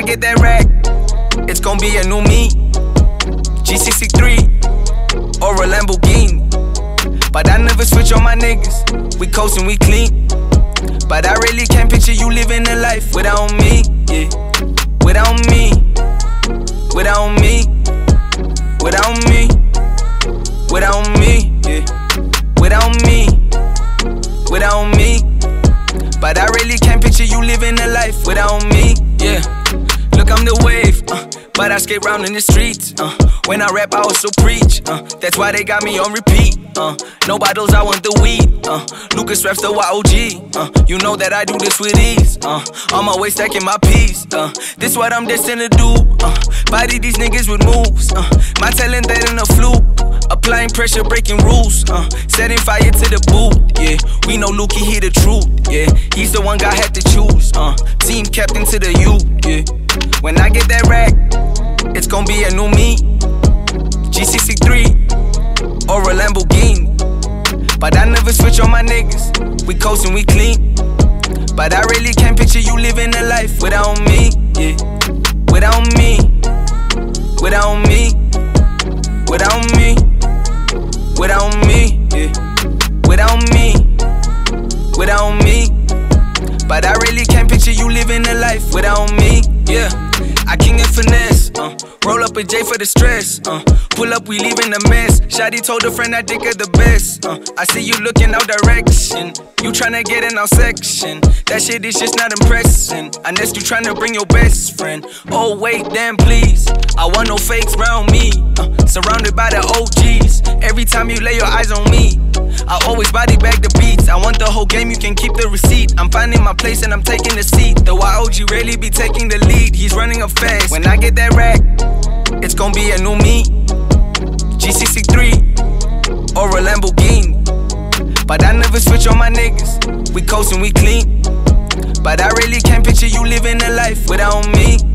get that rack, it's gon' be a new me. G63 or a Lamborghini. But I never switch on my niggas. We coastin', we clean. But I really can't picture you living a life without me, yeah. Without me, without me, without me, without me, yeah. Without me, without me. But I really can't picture you living a life without me, yeah. Look, I'm the wave, but I skate round in the streets. When I rap, I also preach. That's why they got me on repeat. No bottles, I want the weed. Lucas raps the YOG. You know that I do this with ease. On my way stacking my peas. This what I'm destined to do. Body these niggas with moves. My talent that in a fluke. Applying pressure, breaking rules. Setting fire to the boot. Yeah, we know Lukey, he the truth. Yeah, he's the one God had to choose. Team captain to the youth. Yeah. When I get that rack, it's gon' be a new me. G63 or a Lamborghini. But I never switch on my niggas. We coastin', we clean. But I really can't picture you living a life without me, yeah. Without me, without me, without me, without me, yeah. Without me, without me. But I really can't picture you living a life without me, yeah. I king and finesse, roll up a J for the stress, pull up, we leaving a mess. Shawty told a friend I dick her the best, I see you looking out direction. You tryna get in our section, that shit is just not impressing. Unless you tryna bring your best friend. Oh wait, damn please, I want no fakes round me. Surrounded by the OGs, every time you lay your eyes on me, I always body bag the beats. I want the whole game, you can keep the receipt. I'm finding my place and I'm taking the seat. The YOG really be taking the lead, he's running up fast. When I get that rack, it's gon' be a new me. G63 or a Lamborghini. But I never switch on my niggas. We coastin', we clean. But I really can't picture you living a life without me.